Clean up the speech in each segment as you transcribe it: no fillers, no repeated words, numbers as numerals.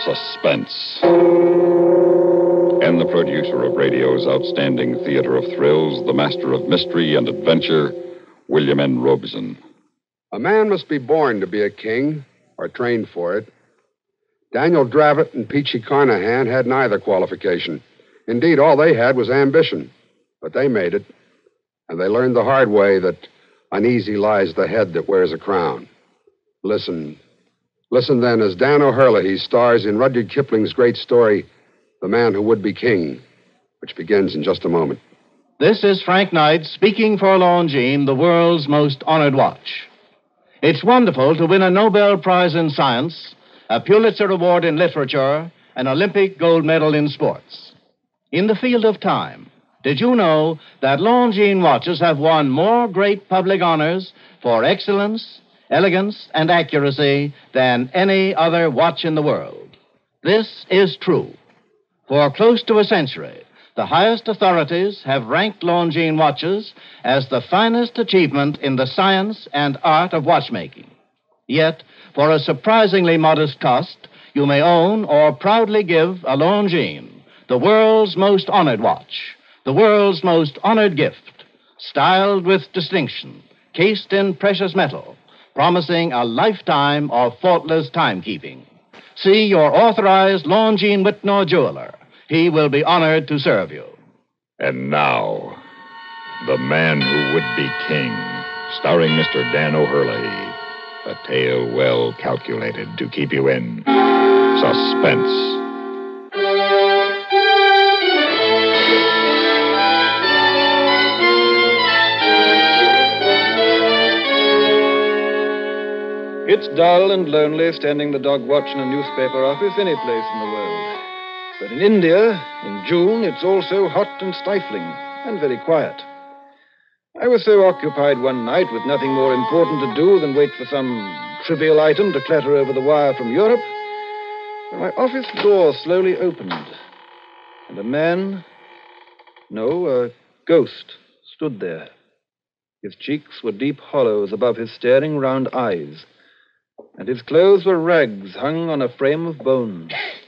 Suspense. And the producer of radio's outstanding theater of thrills, the master of mystery and adventure, William N. Robson. A man must be born to be a king, or trained for it. Daniel Dravett and Peachy Carnahan had neither qualification. Indeed, all they had was ambition. But they made it. And they learned the hard way that uneasy lies the head that wears a crown. Listen. Listen then as Dan O'Herlihy stars in Rudyard Kipling's great story, The Man Who Would Be King, which begins in just a moment. This is Frank Knight speaking for Longines, the world's most honored watch. It's wonderful to win a Nobel Prize in Science, a Pulitzer Award in Literature, an Olympic gold medal in sports. In the field of time, did you know that Longines watches have won more great public honors for excellence, elegance, and accuracy than any other watch in the world? This is true. For close to a century, the highest authorities have ranked Longines watches as the finest achievement in the science and art of watchmaking. Yet, for a surprisingly modest cost, you may own or proudly give a Longines, the world's most honored watch, the world's most honored gift, styled with distinction, cased in precious metal, promising a lifetime of faultless timekeeping. See your authorized Longines Whitnor jeweler. He will be honored to serve you. And now, The Man Who Would Be King, starring Mr. Dan O'Herlihy. A tale well calculated to keep you in suspense. It's dull and lonely standing the dog watch in a newspaper office any place in the world. But in India, in June, it's also hot and stifling and very quiet. I was so occupied one night with nothing more important to do than wait for some trivial item to clatter over the wire from Europe, that my office door slowly opened, and a man, no, a ghost, stood there. His cheeks were deep hollows above his staring round eyes, and his clothes were rags hung on a frame of bone.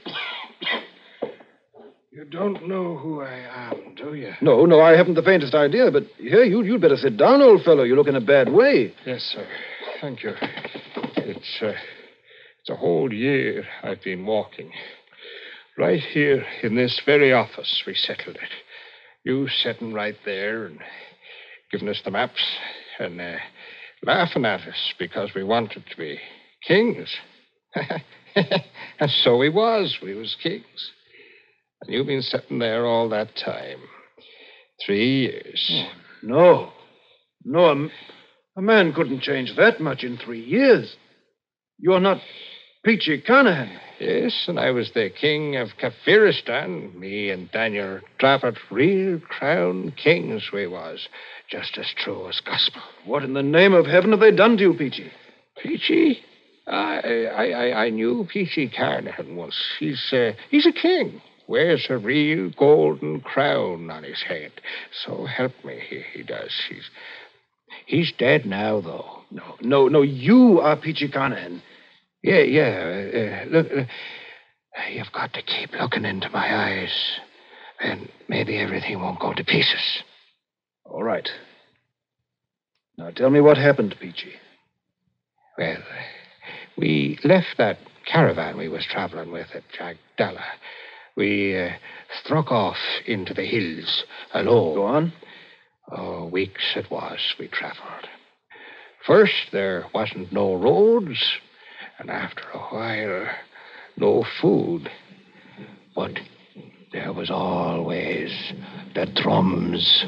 You don't know who I am, do you? No, I haven't the faintest idea, but here, you'd better sit down, old fellow. You look in a bad way. Yes, sir. Thank you. It's a whole year I've been walking. Right here in this very office we settled it. You sitting right there and giving us the maps and laughing at us because we wanted to be kings. And so we was. We was kings. And you've been sitting there all that time. 3 years. Oh, no, a man couldn't change that much in 3 years. You're not Peachy Carnahan. Yes, and I was the king of Kafiristan. Me and Daniel Dravett, real crown kings we was. Just as true as gospel. What in the name of heaven have they done to you, Peachy? Peachy? I knew Peachy Carnahan once. He's a king. Wears a real golden crown on his head. So help me, he does. He's dead now, though. No, you are Peachy Carnahan. Yeah. Look, you've got to keep looking into my eyes, and maybe everything won't go to pieces. All right. Now tell me what happened, Peachy. Well, we left that caravan we was traveling with at Jagdala. We struck off into the hills alone. Go on. Oh, weeks it was we traveled. First, there wasn't no roads, and after a while, no food. But there was always the drums.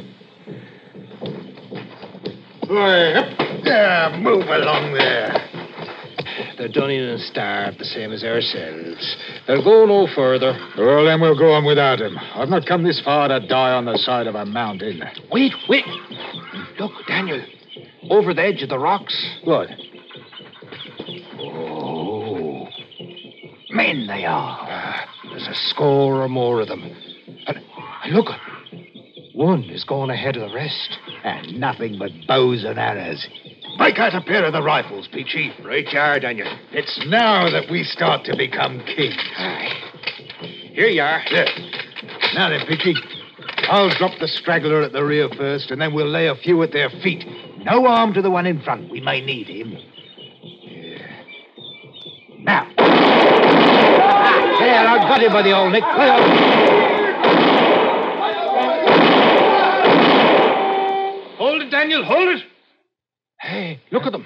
Yeah, move along there. They're done in and starved, the same as ourselves. They'll go no further. Well, then we'll go on without him. I've not come this far to die on the side of a mountain. Wait. Look, Daniel. Over the edge of the rocks. What? Oh. Men they are. There's a score or more of them. And look, one is going ahead of the rest. And nothing but bows and arrows. Break out a pair of the rifles, Peachy. Right you are, Daniel. It's now that we start to become kings. Here you are. There. Now then, Peachy, I'll drop the straggler at the rear first, and then we'll lay a few at their feet. No harm to the one in front. We may need him. Yeah. Now. There, I've got him by the old neck. Play on. Hold it, Daniel, hold it. Hey, look at them.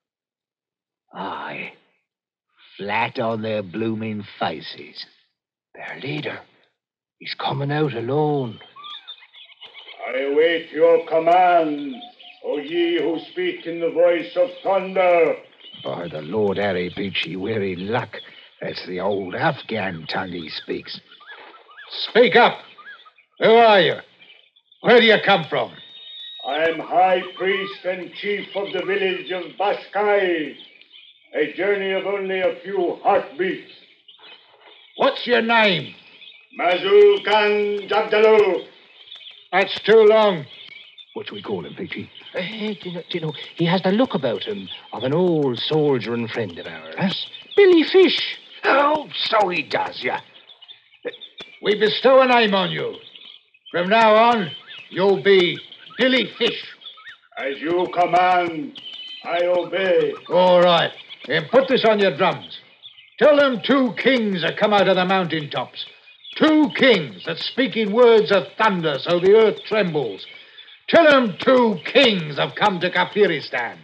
Aye. Flat on their blooming faces. Their leader. He's coming out alone. I await your commands, O ye who speak in the voice of thunder. By the Lord Harry, Peachy, we're in luck. That's the old Afghan tongue he speaks. Speak up. Who are you? Where do you come from? I am High Priest and Chief of the village of Baskai. A journey of only a few heartbeats. What's your name? Mazul Khan Jabdalu. That's too long. What do we call him, Peachy? Do you know, he has the look about him of an old soldier and friend of ours. Huh? Billy Fish. Oh, so he does, yeah. We bestow a name on you. From now on, you'll be Billy Fish. As you command, I obey. All right. Then put this on your drums. Tell them 2 kings have come out of the mountaintops. 2 kings that speak in words of thunder so the earth trembles. Tell them 2 kings have come to Kafiristan.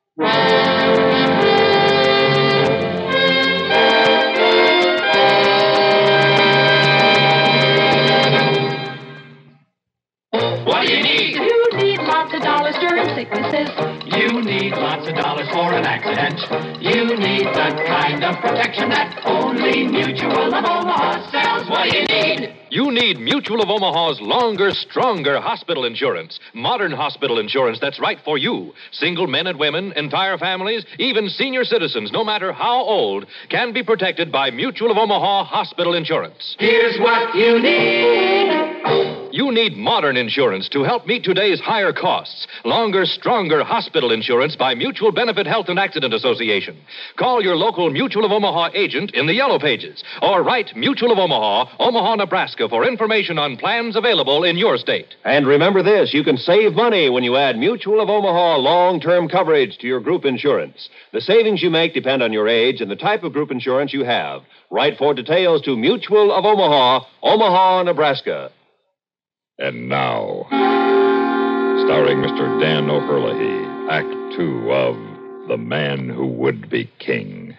What do you need? You need lots of dollars during sicknesses. You need lots of dollars for an accident. You need the kind of protection that only Mutual of Omaha sells. What do you need? You need Mutual of Omaha's longer, stronger hospital insurance. Modern hospital insurance that's right for you. Single men and women, entire families, even senior citizens, no matter how old, can be protected by Mutual of Omaha hospital insurance. Here's what you need. You need modern insurance to help meet today's higher costs. Longer, stronger hospital insurance by Mutual Benefit Health and Accident Association. Call your local Mutual of Omaha agent in the Yellow Pages or write Mutual of Omaha, Omaha, Nebraska for information on plans available in your state. And remember this, you can save money when you add Mutual of Omaha long-term coverage to your group insurance. The savings you make depend on your age and the type of group insurance you have. Write for details to Mutual of Omaha, Omaha, Nebraska. And now, starring Mr. Dan O'Herlihy, Act 2 of The Man Who Would Be King.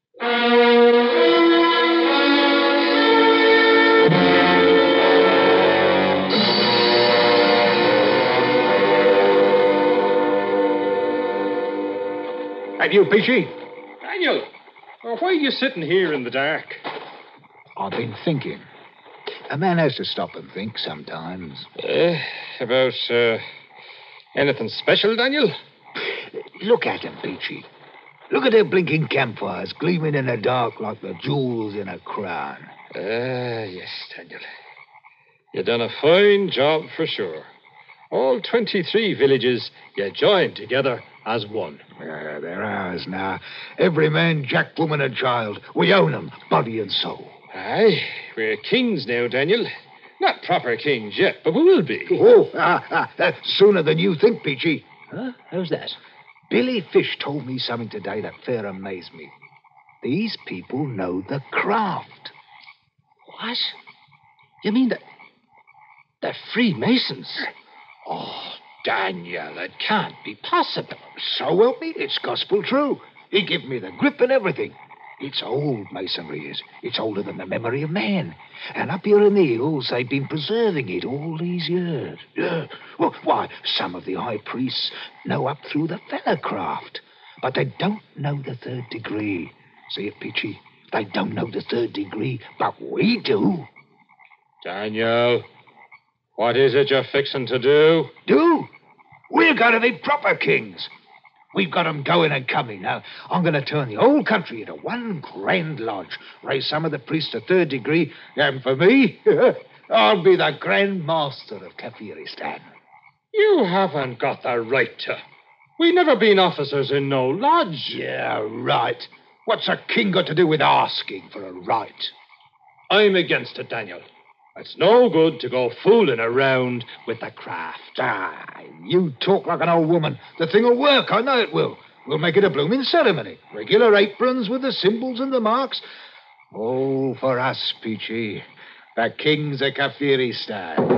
And you, Peachy? Daniel, why are you sitting here in the dark? I've been thinking. A man has to stop and think sometimes. About, anything special, Daniel? Look at him, Peachy. Look at their blinking campfires gleaming in the dark like the jewels in a crown. Yes, Daniel. You done a fine job for sure. All 23 villages you joined together as one. They're ours now. Every man, jack, woman, and child. We own them, body and soul. Aye, we're kings now, Daniel. Not proper kings yet, but we will be. Sooner than you think, Peachy. Huh? How's that? Billy Fish told me something today that fair amazed me. These people know the craft. What? You mean that they're Freemasons? Oh, Daniel, it can't be possible. So help me, it's gospel true. He give me the grip and everything. It's old, Masonry is. It's older than the memory of man. And up here in the hills, they've been preserving it all these years. Yeah. Well, why, some of the high priests know up through the feathercraft, but they don't know the 3rd degree. See it, Peachy? They don't know the 3rd degree, but we do. Daniel, what is it you're fixing to do? Do? We're going to be proper kings. We've got 'em going and coming. Now, I'm going to turn the whole country into one grand lodge, raise some of the priests to 3rd degree, and for me, I'll be the Grand Master of Kafiristan. You haven't got the right to. We never been officers in no lodge. Yeah, right. What's a king got to do with asking for a right? I'm against it, Daniel. It's no good to go fooling around with the craft. You talk like an old woman. The thing will work, I know it will. We'll make it a blooming ceremony. Regular aprons with the symbols and the marks. All for us, Peachy. The kings of Kafiristan.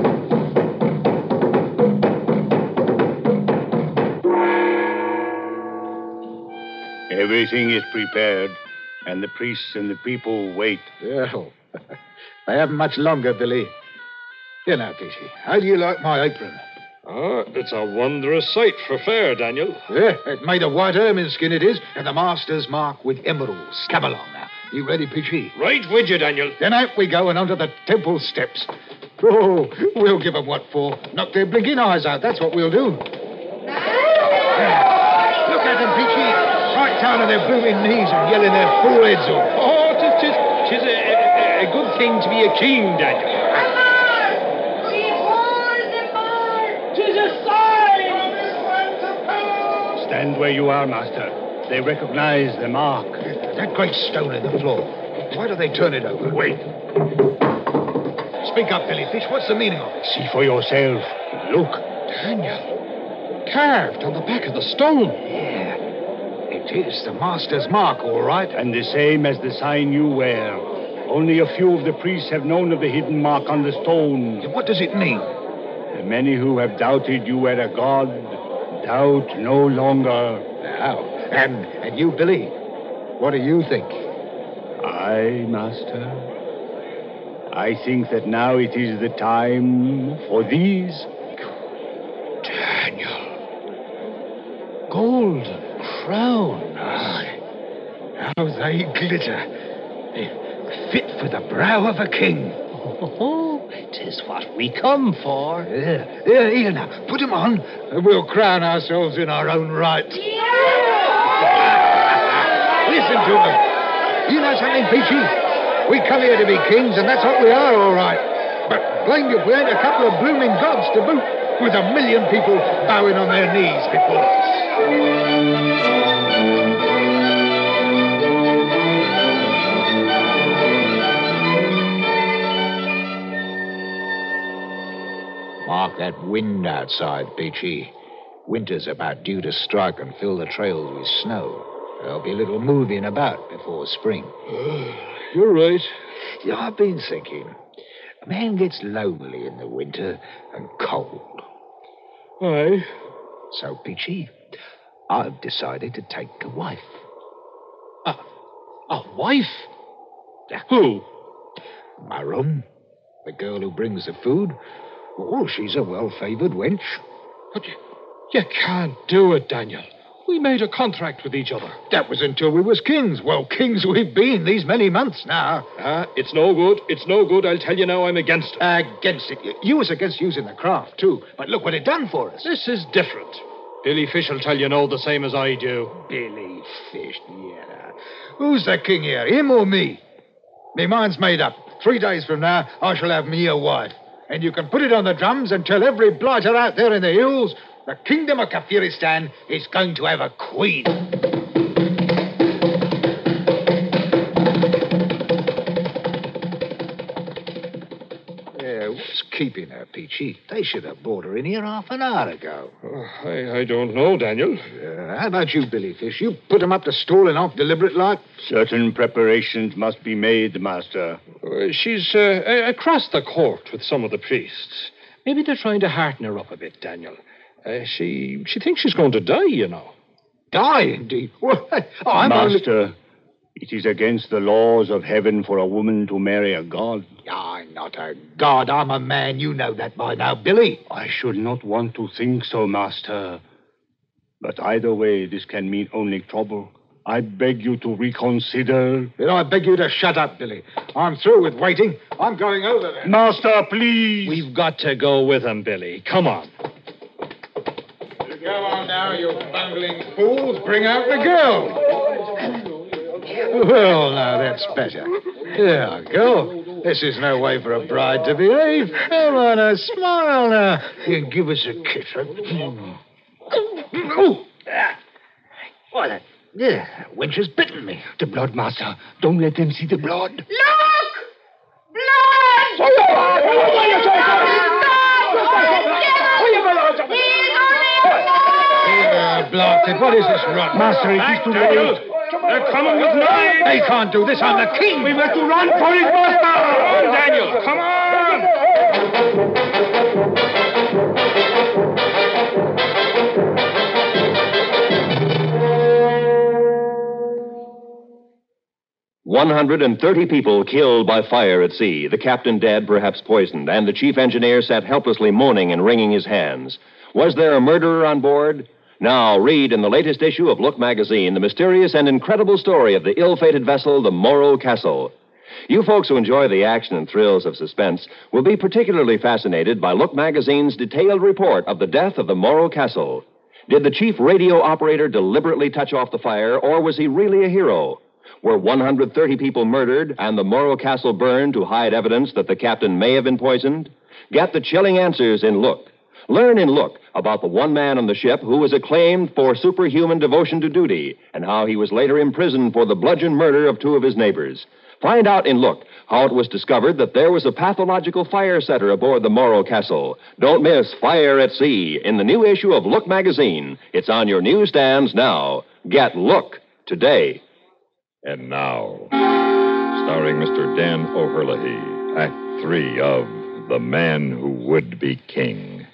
Everything is prepared, and the priests and the people wait. Well, they haven't much longer, Billy. You know, Peachy, how do you like my apron? It's a wondrous sight for fair, Daniel. Yeah, it's made of white ermine skin, it is, and the master's mark with emeralds. Come along now. You ready, Peachy? Right with you, Daniel. Then out we go and onto the temple steps. Oh, we'll give them what for. Knock their blinking eyes out, that's what we'll do. Yeah. Look at them, Peachy. Right down on their blooming knees and yelling their foreheads off. Oh, tis a good thing to be a king, Daniel. Tis a sign! Stand where you are, master. They recognize the mark. That great stone in the floor. Why do they turn it over? Wait. Speak up, Billy Fish. What's the meaning of it? See for yourself. Look. Daniel. Carved on the back of the stone. Yeah. It is the master's mark, all right. And the same as the sign you wear. Only a few of the priests have known of the hidden mark on the stone. What does it mean? The many who have doubted you were a god doubt no longer. Now, and you, Billy, what do you think? Master, I think that now it is the time for these. Daniel. Golden crowns. How they glitter. Fit for the brow of a king. Oh, it is what we come for. Here now. Put 'em on, and we'll crown ourselves in our own right. Listen to them. You know something, Peachy? We come here to be kings, and that's what we are, all right. But blame you if we ain't a couple of blooming gods to boot, with 1 million people bowing on their knees before us. Mark that wind outside, Peachy. Winter's about due to strike and fill the trails with snow. There'll be a little moving about before spring. You're right. Yeah, I've been thinking. A man gets lonely in the winter and cold. Aye. So, Peachy, I've decided to take a wife. A wife? Who? Marum, the girl who brings the food. Oh, she's a well-favored wench. But you can't do it, Daniel. We made a contract with each other. That was until we was kings. Well, kings we've been these many months now. It's no good. It's no good. I'll tell you now I'm against it. Against it? You was against using the craft, too. But look what it done for us. This is different. Billy Fish will tell you no the same as I do. Billy Fish, yeah. Who's the king here, him or me? Me mind's made up. 3 days from now, I shall have me a wife. And you can put it on the drums and tell every blighter out there in the hills the kingdom of Kafiristan is going to have a queen. What's keeping her, Peachy? They should have brought her in here half an hour ago. I don't know, Daniel. How about you, Billy Fish? You put them up to stalling off deliberate like? Certain preparations must be made, master. She's across the court with some of the priests. Maybe they're trying to hearten her up a bit, Daniel. She thinks she's going to die, you know. Die, indeed? Master, it is against the laws of heaven for a woman to marry a god. I'm not a god. I'm a man. You know that by now, Billy. I should not want to think so, master. But either way, this can mean only trouble. I beg you to reconsider. Then I beg you to shut up, Billy. I'm through with waiting. I'm going over there. Master, please. We've got to go with him, Billy. Come on. Go on now, you bungling fools. Bring out the girl. Well, now that's better. There, girl. This is no way for a bride to behave. Come on, smile now. You can give us a kiss. Oh, Why, that wench has bitten me. The blood, master. Don't let them see the blood. Look! Blood! Blasted, what is this rot? Master, it is too late. They're coming with knives. They can't do this. I'm the king. We've got to run for his master. Come on, Daniel. Come on. 130 people killed by fire at sea, the captain dead, perhaps poisoned, and the chief engineer sat helplessly moaning and wringing his hands. Was there a murderer on board? Now, read in the latest issue of Look magazine the mysterious and incredible story of the ill-fated vessel, the Morro Castle. You folks who enjoy the action and thrills of suspense will be particularly fascinated by Look magazine's detailed report of the death of the Morro Castle. Did the chief radio operator deliberately touch off the fire, or was he really a hero? Were 130 people murdered and the Morro Castle burned to hide evidence that the captain may have been poisoned? Get the chilling answers in Look. Learn in Look about the one man on the ship who was acclaimed for superhuman devotion to duty and how he was later imprisoned for the bludgeon murder of two of his neighbors. Find out in Look how it was discovered that there was a pathological fire setter aboard the Morro Castle. Don't miss Fire at Sea in the new issue of Look magazine. It's on your newsstands now. Get Look today. And now, starring Mr. Dan O'Herlihy, Act 3 of The Man Who Would Be King.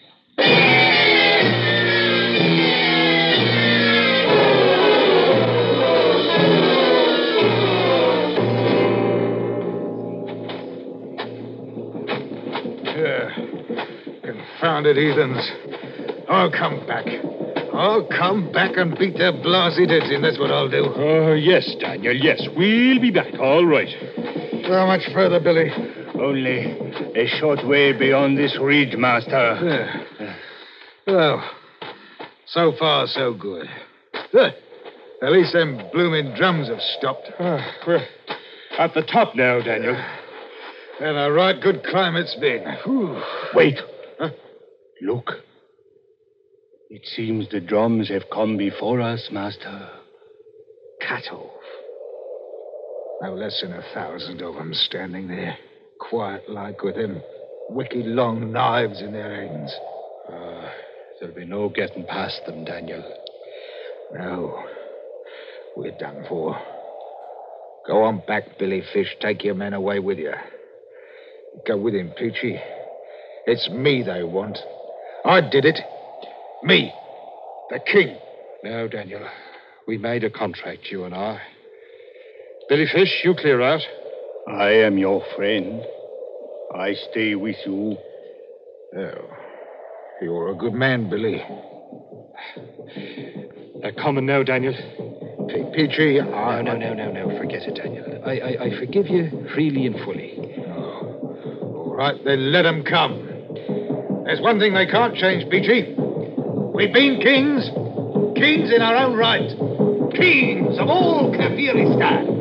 Confounded heathens. I'll come back. I'll come back and beat their blasted heads in. That's what I'll do. Oh, yes, Daniel, yes. We'll be back, all right. How much further, Billy? Only a short way beyond this ridge, master. Yeah. Well, so far, so good. At least them blooming drums have stopped. We're at the top now, Daniel. And a right good climb it's been. Whew. Wait. Huh? Look. It seems the drums have come before us, master. Cut off. No less than 1,000 of them standing there, quiet like, with them wicked long knives in their hands. There'll be no getting past them, Daniel. No. We're done for. Go on back, Billy Fish. Take your men away with you. Go with him, Peachy. It's me they want. I did it. Me. The king. Now, Daniel, we made a contract, you and I. Billy Fish, you clear out. I am your friend. I stay with you. Oh. You're a good man, Billy. They're coming now, Daniel. Peachy, No. Forget it, Daniel. I forgive you freely and fully. Oh. All right, then let them come. There's one thing they can't change, Peachy. We've been kings. Kings in our own right. Kings of all Kafiristan.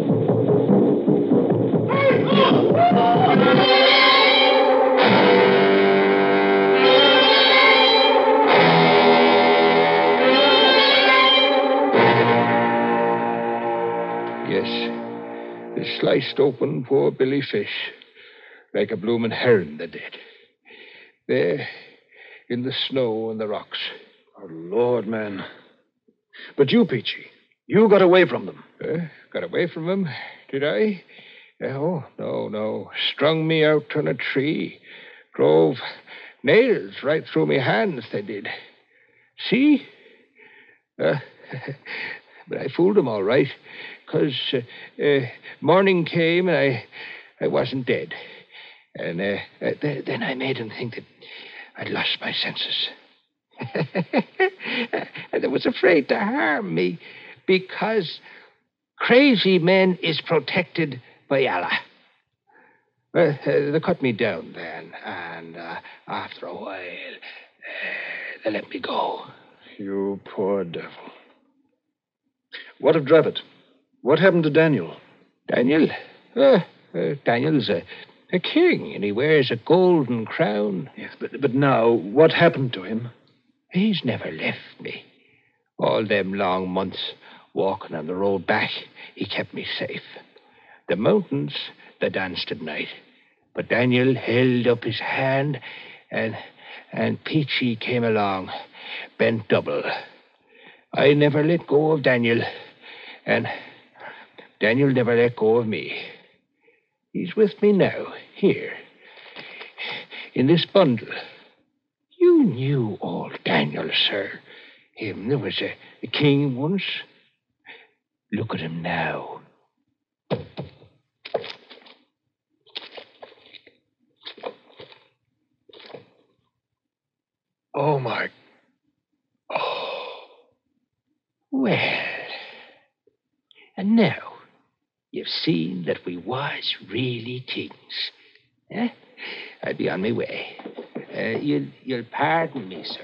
Yes, they sliced open poor Billy Fish like a bloomin' herring, they did. There, in the snow and the rocks. Oh, Lord, man. But you, Peachy, you got away from them. Got away from them, did I? Oh, no. Strung me out on a tree. Drove nails right through me hands, they did. See? But I fooled them all right, because morning came and I wasn't dead. And then I made them think that I'd lost my senses. And they was afraid to harm me because crazy men is protected by Allah. Well, they cut me down then, and after a while, they let me go. You poor devil. What of Dravett? What happened to Daniel? Daniel? Daniel's a king, and he wears a golden crown. Yes, but now, what happened to him? He's never left me. All them long months Walking on the road back, he kept me safe. The mountains, they danced at night. But Daniel held up his hand, and Peachy came along, bent double. I never let go of Daniel, and Daniel never let go of me. He's with me now, here, in this bundle. You knew old Daniel, sir. Him that was a king once. Look at him now. Oh, my. Oh. Well. And now, you've seen that we was really kings. Eh? I'll be on my way. You'll pardon me, sir.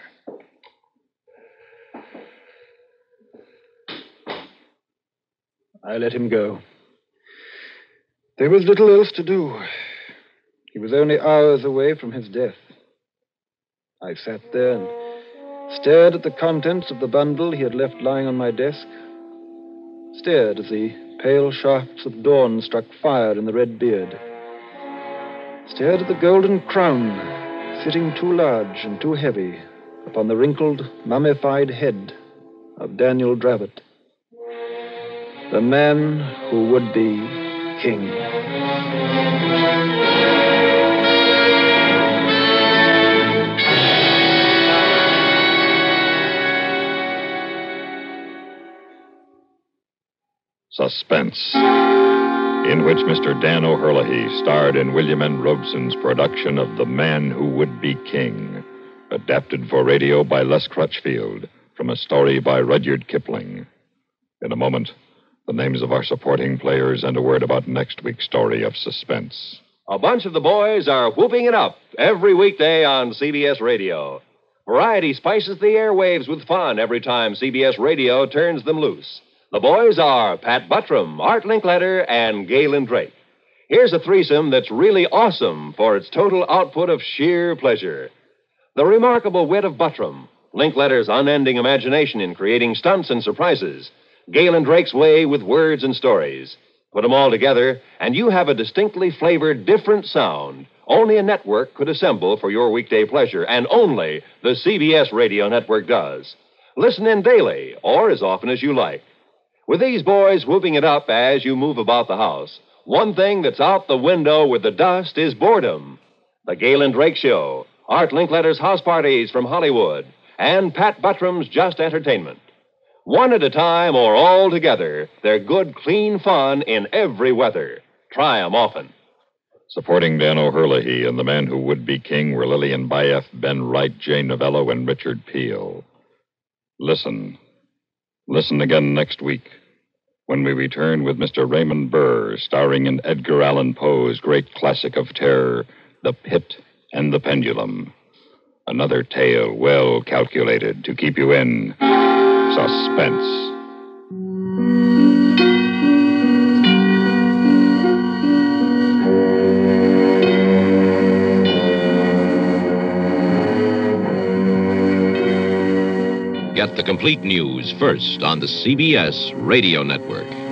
I let him go. There was little else to do. He was only hours away from his death. I sat there and stared at the contents of the bundle he had left lying on my desk. Stared as the pale shafts of dawn struck fire in the red beard. Stared at the golden crown, sitting too large and too heavy upon the wrinkled, mummified head of Daniel Dravett. The man who would be king. Suspense, in which Mr. Dan O'Herlihy starred in William N. Robeson's production of The Man Who Would Be King, adapted for radio by Les Crutchfield, from a story by Rudyard Kipling. In a moment, the names of our supporting players and a word about next week's story of suspense. A bunch of the boys are whooping it up every weekday on CBS Radio. Variety spices the airwaves with fun every time CBS Radio turns them loose. The boys are Pat Buttram, Art Linkletter, and Galen Drake. Here's a threesome that's really awesome for its total output of sheer pleasure. The remarkable wit of Buttram, Linkletter's unending imagination in creating stunts and surprises, Galen Drake's way with words and stories. Put them all together, and you have a distinctly flavored, different sound only a network could assemble for your weekday pleasure, and only the CBS Radio Network does. Listen in daily, or as often as you like. With these boys whooping it up as you move about the house, one thing that's out the window with the dust is boredom. The Galen Drake Show, Art Linkletter's House Parties from Hollywood, and Pat Buttram's Just Entertainment. One at a time or all together, they're good, clean fun in every weather. Try 'em often. Supporting Dan O'Herlihy and The Man Who Would Be King were Lillian Bayef, Ben Wright, Jane Novello, and Richard Peel. Listen. Listen again next week when we return with Mr. Raymond Burr, starring in Edgar Allan Poe's great classic of terror, The Pit and the Pendulum. Another tale well calculated to keep you in suspense. Get the complete news first on the CBS Radio Network.